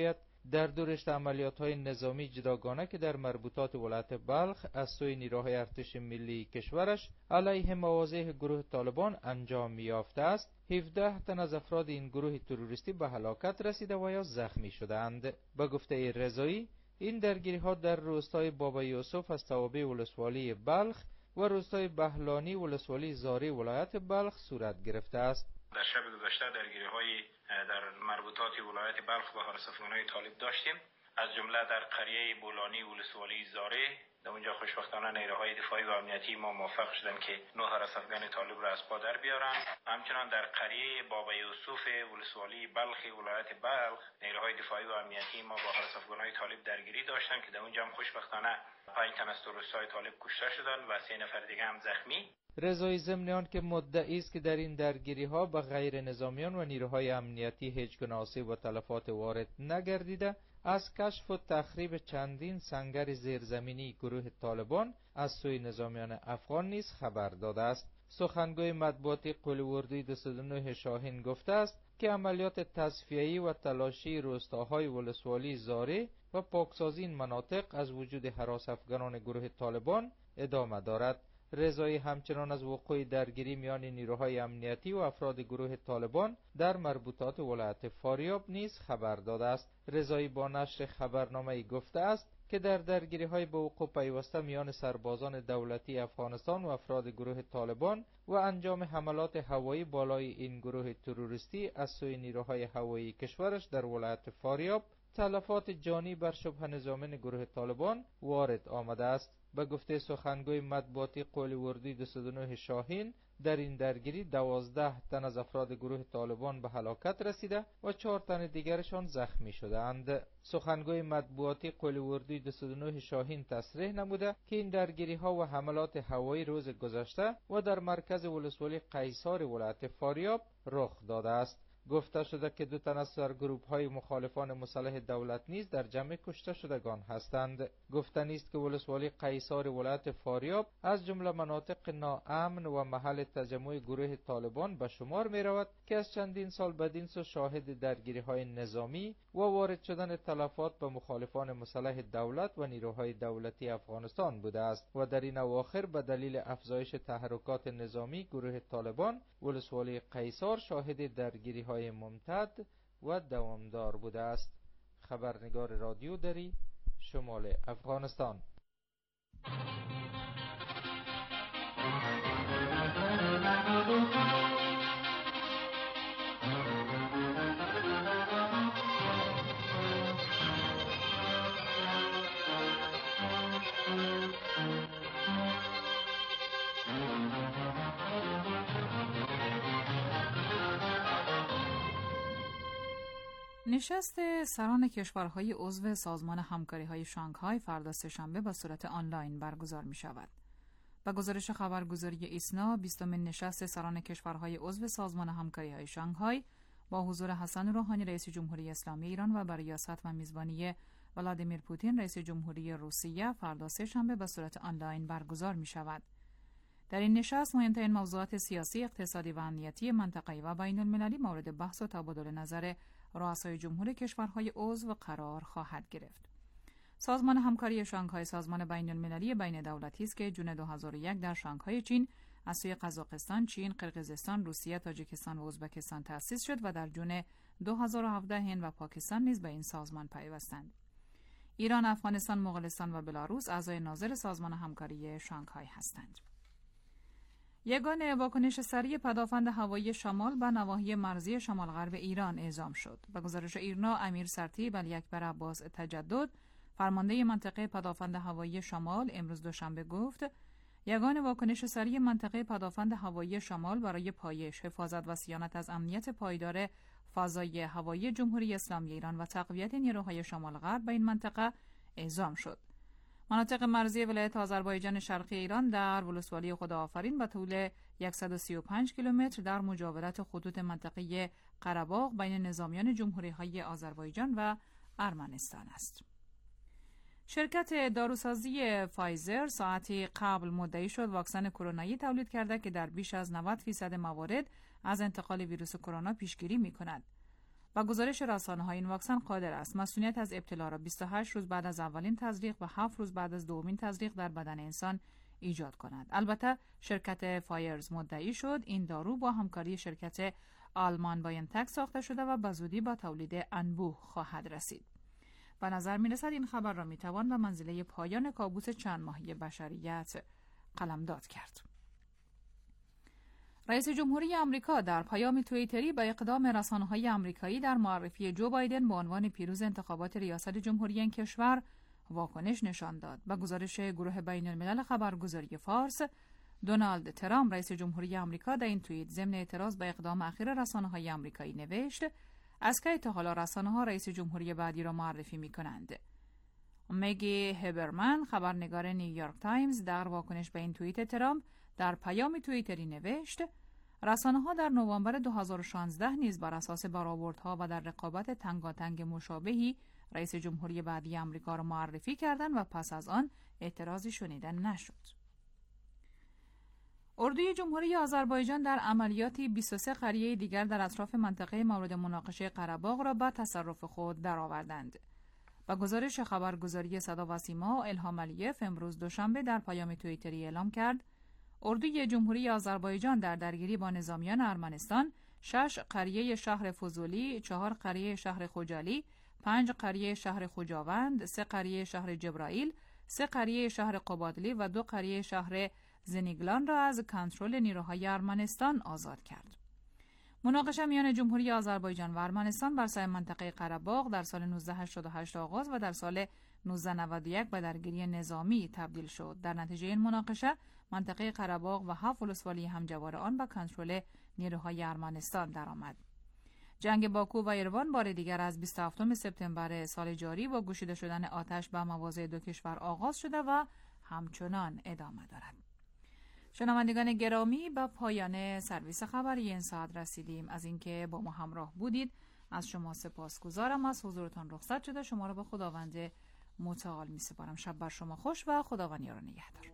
در دو رشته عملیات‌های نظامی جداگانه که در مربوطات ولایت بلخ از سوی نیروهای ارتش ملی کشورش علیه مواضع گروه طالبان انجام یافته است، هفده تن از افراد این گروه تروریستی به هلاکت رسیده و یا زخمی شدند. به گفته رضایی، این درگیری‌ها در روستای بابا یوسف از توابع ولسوالی بلخ و روستای بهلانی ولسوالی زاری ولایت بلخ صورت گرفته است. در شب گذشته درگیری‌های در مربوطات ولایت بلخ و حراسفگان‌های طالب داشتیم، از جمله در قریه بولانی ولسوالی زاره. در اونجا خوشبختانه نیروهای دفاعی و امنیتی ما موفق شدن که نه حراسفگان طالب را از پا در بیارن. همچنان در قریه بابا یوسف ولسوالی بلخ ولایت بلخ نیروهای دفاعی و امنیتی ما با حراسفگان‌های طالب درگیری داشتن که در اونجا هم خوشبختانه پنج تن از تروریست‌های طالب کشته شدن و سه نفر دیگه هم زخمی. رضایی ضمن آن که مدعی است که در این درگیری ها به غیر نظامیان و نیروهای امنیتی هیچ گونه آسیب و تلفات وارد نگردیده، از کشف و تخریب چندین سنگر زیرزمینی گروه طالبان از سوی نظامیان افغان نیز خبر داده است. سخنگوی مطبوعاتی قلعه‌اردوی دویست و نه شاهین گفته است که عملیات تصفیه‌ای و تلاشی روستاهای ولسوالی زاره و پاکسازی این مناطق از وجود هراس افغانان گروه طالبان ادامه دارد. رضایی همچنان از وقوع درگیری میان نیروهای امنیتی و افراد گروه طالبان در مربوطات ولایت فاریاب نیز خبر داده است. رضایی با نشر خبرنامه‌ای گفته است که در درگیری‌های به وقوع پیوسته میان سربازان دولتی افغانستان و افراد گروه طالبان و انجام حملات هوایی بالای این گروه تروریستی از سوی نیروهای هوایی کشورش در ولایت فاریاب تلفات جانی بر شبه نظامیان گروه طالبان وارد آمده است. به گفته سخنگوی مطبوعاتی قلعه‌اردوی دویست و نه شاهین، در این درگیری دوازده تن از افراد گروه طالبان به هلاکت رسیده و چهار تن دیگرشان زخمی شدند. سخنگوی مطبوعاتی قلعه‌اردوی دویست و نه شاهین تصریح نموده که این درگیری ها و حملات هوایی روز گذشته و در مرکز ولسوالی قیصار ولایت فاریاب رخ داده است. گفته شده که دو تن از سرگروپ های مخالفان مسلح دولت نیز در جمع کشته شدگان هستند. گفتنی است که ولسوالی قیصار ولایت فاریاب از جمله مناطق ناامن و محل تجمع گروه طالبان به شمار می رود که از چندین سال بدین سو شاهد درگیری های نظامی و وارد شدن تلفات به مخالفان مسلح دولت و نیروهای دولتی افغانستان بوده است و در این اواخر به دلیل افزایش تحرکات نظامی گروه طالبان ولسوالی قیصار شاهد درگیری های ممتد و دوامدار بوده است. خبرنگار رادیو دری، شمال افغانستان. نشست سران کشورهای عضو سازمان همکاری‌های شانگهای فردا سه‌شنبه به صورت آنلاین برگزار می‌شود. با گزارش خبرگزاری ایسنا، بیستمین نشست سران کشورهای عضو سازمان همکاری‌های شانگهای با حضور حسن روحانی رئیس جمهوری اسلامی ایران و بر ریاست و میزبانی ولادیمیر پوتین رئیس جمهوری روسیه فردا سه‌شنبه به صورت آنلاین برگزار می‌شود. در این نشست مهمترین موضوعات سیاسی، اقتصادی و امنیتی منطقه‌ای و بین‌المللی مورد بحث و تبادل نظر رؤسای جمهور کشورهای عضو قرار خواهد گرفت. سازمان همکاری شانگهای سازمان بین‌المللی بین دولتی است که جون دو هزار و یک در شانگهای چین از سوی قزاقستان، چین، قرقیزستان، روسیه، تاجیکستان و ازبکستان تأسیس شد و در جون دو هزار و هفده هند و پاکستان نیز به این سازمان پیوستند. ایران، افغانستان، مغولستان و بلاروس اعضای ناظر سازمان همکاری شانگهای هستند. یگان واکنش سریع پدافند هوایی شمال به نواحی مرزی شمال غرب ایران اعزام شد. به گزارش ایرنا، امیر سرتیب علی‌اکبر عباس تجدد، فرمانده منطقه پدافند هوایی شمال، امروز دوشنبه گفت یگان واکنش سریع منطقه پدافند هوایی شمال برای پایش، حفاظت و صیانت از امنیت پایدار فضای هوایی جمهوری اسلامی ایران و تقویت نیروهای شمال غرب به این منطقه اعزام شد. مناطق مرزی ولایت آذربایجان شرقی ایران در ولسوالی خداآفرین به طول صد و سی و پنج کیلومتر در مجاورت خطوط منطقه قره‌باغ بین نظامیان جمهوری‌های آذربایجان و ارمنستان است. شرکت داروسازی فایزر ساعتی قبل مدعی شد واکسن کرونایی تولید کرده که در بیش از نود درصد موارد از انتقال ویروس کرونا پیشگیری می‌کند. و گزارش رسانه‌های این واکسن قادر است مسئولیت از ابتلا را بیست و هشت روز بعد از اولین تزریق و هفت روز بعد از دومین تزریق در بدن انسان ایجاد کند. البته شرکت فایرز مدعی شد این دارو با همکاری شرکت آلمان بایونتک ساخته شده و به زودی با تولید انبوه خواهد رسید. به نظر می‌رسد این خبر را می‌توان به منزله پایان کابوس چند ماهه بشریت قلمداد کرد. رئیس جمهوری آمریکا در پیام توییتری به اقدام رسانه‌های آمریکایی در معرفی جو بایدن به عنوان پیروز انتخابات ریاست جمهوری این کشور واکنش نشان داد. به گزارش گروه بین الملل خبرگزاری فارس، دونالد ترامپ رئیس جمهوری آمریکا در این توییت ضمن اعتراض به اقدام اخیر رسانه‌های آمریکایی نوشت: از کی تا حالا رسانه‌ها رئیس جمهوری بعدی را معرفی می‌کنند؟ مگی هبرمن خبرنگار نیویورک تایمز در واکنش به این توییت ترامپ در پیام توییتری نوشت: رسانه‌ها در نوامبر دو هزار و شانزده نیز بر اساس برآوردها و در رقابت تنگاتنگ مشابهی رئیس جمهوری بعدی آمریکا را معرفی کردند و پس از آن اعتراضی شنیده نشد. اردوی جمهوری آذربایجان در عملیاتی بیست و سه قریه دیگر در اطراف منطقه مورد مناقشه قره‌باغ را به تصرف خود درآوردند. با گزارش خبرگزاری صدا و سیما، الهام علیف امروز دوشنبه در پیام توییتری اعلام کرد اردوی جمهوری آذربایجان در درگیری با نظامیان ارمنستان شش قریه شهر فضولی، چهار قریه شهر خوجالی، پنج قریه شهر خوجاوند، سه قریه شهر جبرائیل، سه قریه شهر قبادلی و دو قریه شهر زنیگلان را از کنترل نیروهای ارمنستان آزاد کرد. مناقشه میان جمهوری آذربایجان و ارمنستان بر سر منطقه قره‌باغ در سال نوزده هشتاد و هشت آغاز و در سال نوزده نود و یک به درگیری نظامی تبدیل شد. در نتیجه این مناقشه منطقه قره‌باغ و هفت ولسوالی همجوار آن به کنترل نیروهای ارمنستان درآمد. جنگ باکو و ایروان بار دیگر از بیست و هفتم سپتامبر سال جاری با گشوده شدن آتش به مواضع دو کشور آغاز شده و همچنان ادامه دارد. شنوندگان گرامی، به پایان سرویس خبری این ساعت رسیدیم. از اینکه با ما همراه بودید از شما سپاسگزارم. از حضورتان رخصت شده شما را به خداوند متعال می سپارم. شب بر شما خوش و خداوند یار و نگهدار.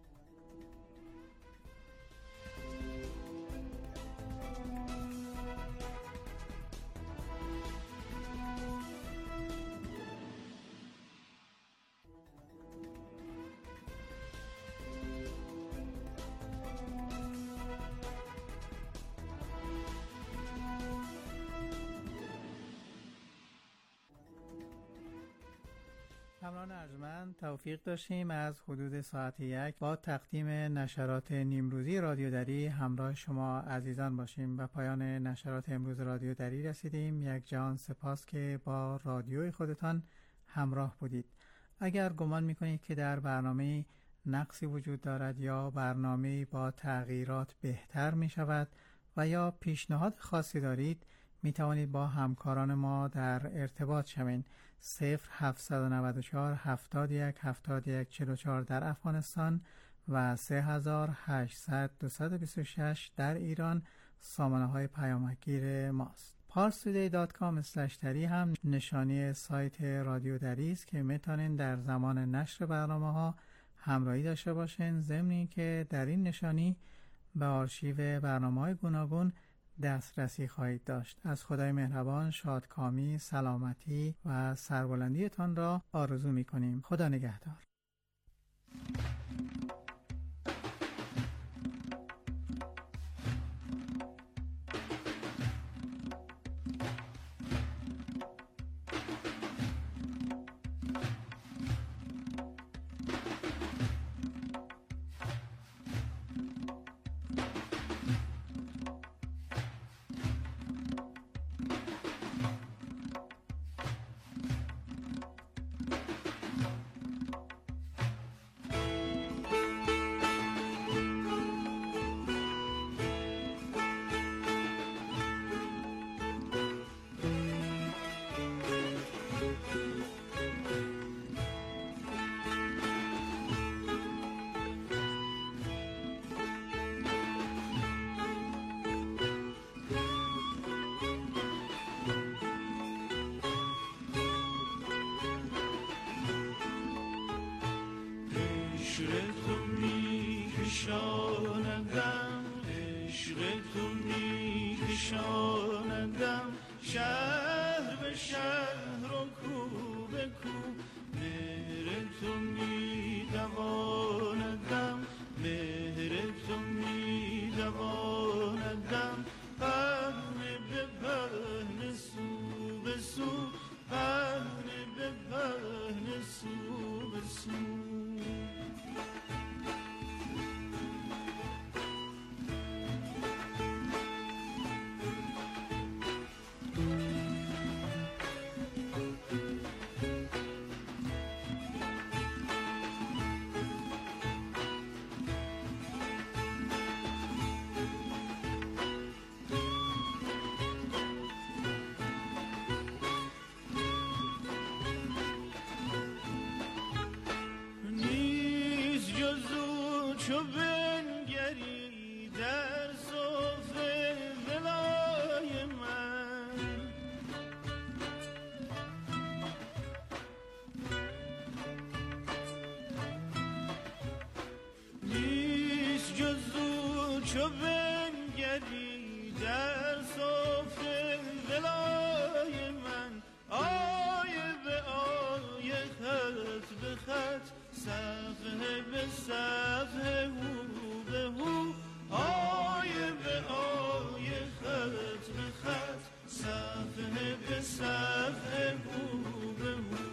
همراهان ارجمند، توفیق داشتیم از حدود ساعت یک با تقدیم نشرات نیمروزی رادیو دری همراه شما عزیزان باشیم. به پایان نشرات امروز رادیو دری رسیدیم. یک جهان سپاس که با رادیوی خودتان همراه بودید. اگر گمان میکنید که در برنامه نقصی وجود دارد یا برنامه با تغییرات بهتر می شود و یا پیشنهاد خاصی دارید، می توانید با همکاران ما در ارتباط شوید. صفر هفتصد و نود و چهار هفتاد و یک هفتاد و یک چهل و چهار در افغانستان و سه هزار و هشتصد دویست و بیست و شش در ایران سامانه های پیامکگیر ماست. پارستودی دات کام اسلش دری هم نشانی سایت رادیو دری است که میتونین در زمان نشر برنامه ها همراهی داشته باشین، ضمن اینکه در این نشانی به آرشیو برنامه‌های گوناگون دسترسی خواهید داشت. از خدای مهربان شادکامی، سلامتی و سربلندیتان را آرزو می‌کنیم. خدا نگهدار. عشق تو می کشاندم، عشق تو می کشاندم شهر شهر و کو به کو، مهر تو می دواندم، مهر تو می دواندم، پهن به پهن سو به سو، پهن به پهن سو به سو. چو بنگری در صفه ولای من، نیست جز او چو بنگری در صفه ولای من، آیه به آیه خط به خط، صفحه به صفحه، هو به هو، آیه به آیه خط به خط، صفحه به صفحه، هو به هو.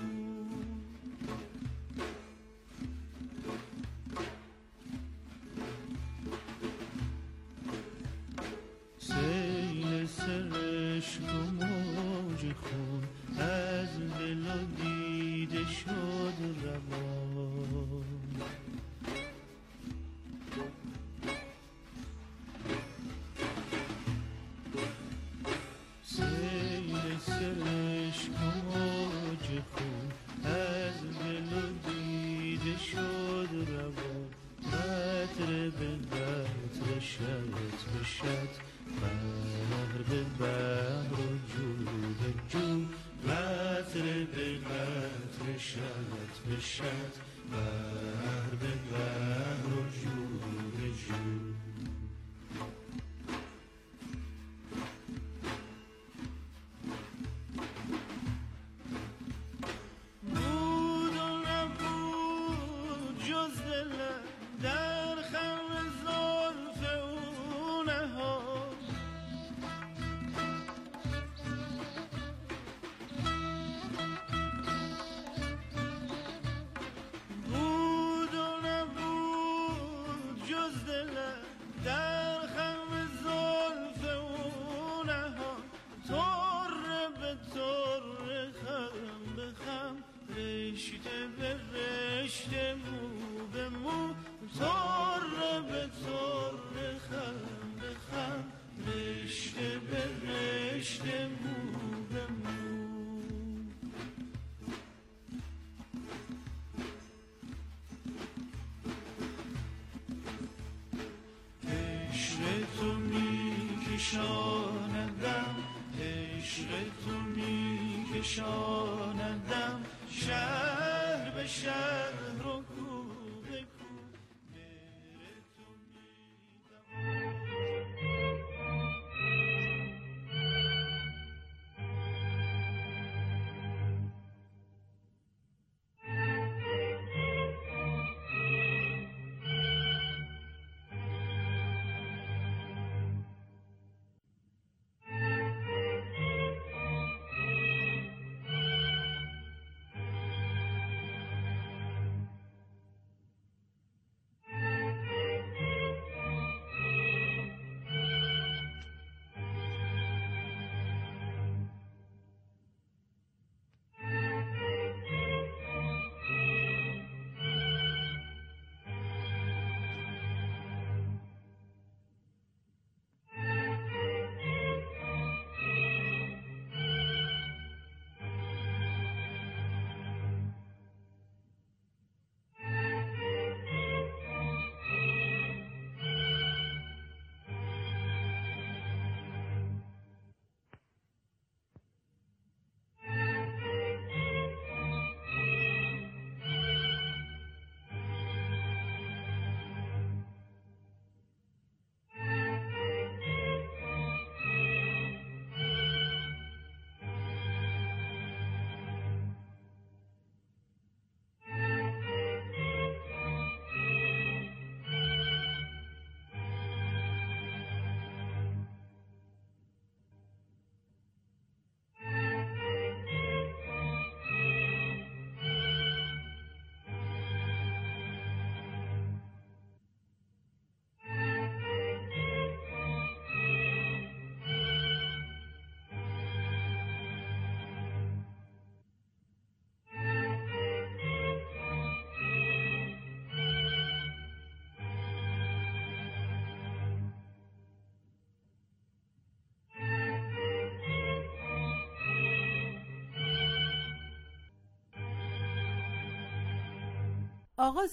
سیل سرشک و موج خون از دل و دیده شد روان، سیل سرشک و موج خون از دل و دیده شد روان، قطره به قطره شط به شط، بحر به بحر و جو به جو، قطره به قطره شط به شط، بحر به بحر و جو به جو. بود و نبود جز دلم در خم زلف او نهاد، بود و نبود جز دلم در خم زلف او نهاد، طره به طره، خم به خم، رشته به رشته، مو به مو، طره به طره، خم به خم، رشته به رشته، مو به مو. عشق تو می کشاندم، عشق تو می کشاندم، شهر به شهر و کو به کو، مهر تو می آغاز